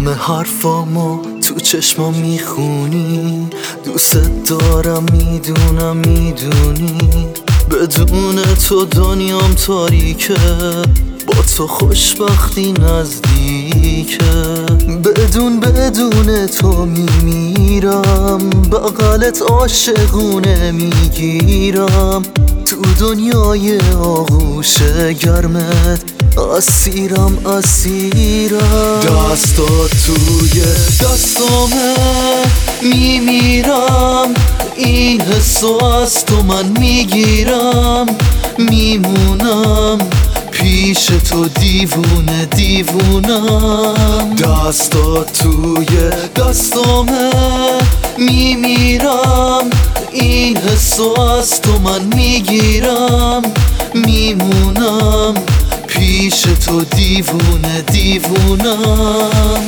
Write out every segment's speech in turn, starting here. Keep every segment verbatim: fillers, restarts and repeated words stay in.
همه حرفامو تو چشمام میخونی، دوست دارم میدونم میدونی، بدون تو دنیام تاریکه، با تو خوشبختی نزدیکه، بدون بدون تو میمیرم، بغلت عاشقونه میگیرم، تو دنیای آغوش گرمت اسیرم اسیرم، دستات توی دستامه میمیرم، این حسو از تو من میگیرم، میمونم پیش تو دیوونه دیوونم، دستات توی دستامه میمیرم، این حسو از تو من میگیرم، میمونم پیش تو دیوونه دیوونم.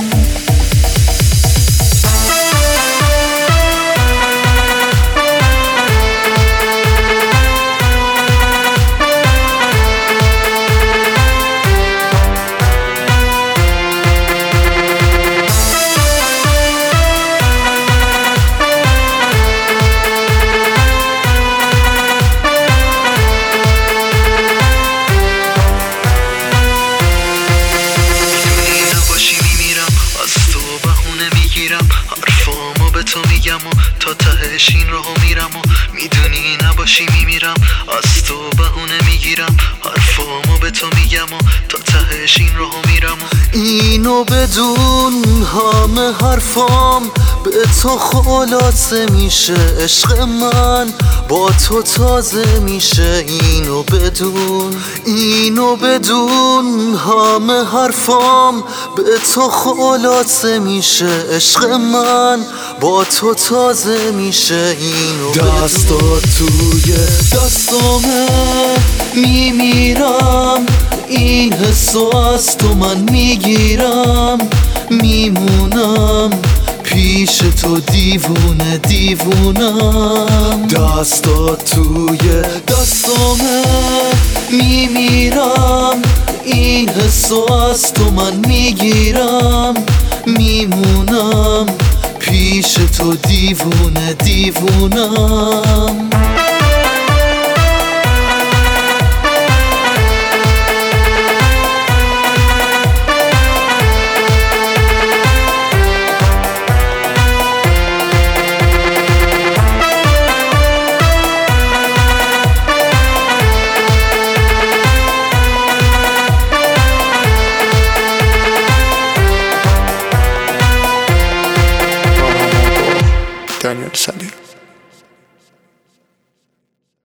حرفامو به تو میگم و تا تهش این راهو میرم و میدونی نباشی میمیرم، از تو بهونه میگیرم، حرفامو به تو میگم و تا تهش این راهو میرم و اینو بدون همه حرفام به تو خلاصه میشه، عشق من با تو تازه میشه، اینو بدون اینو بدون همه حرفام به تو خلاصه میشه، عشق من با تو تازه میشه، اینو دستات توی دستامه میمیرم، این حسو از تو من میگیرم، میمونم پیش تو دیوونه دیوونم، دستات توی دستامه میمیرم، این حسو از تو من میگیرم، میمونم پیش تو دیوونه دیوونم. Daniel Salim.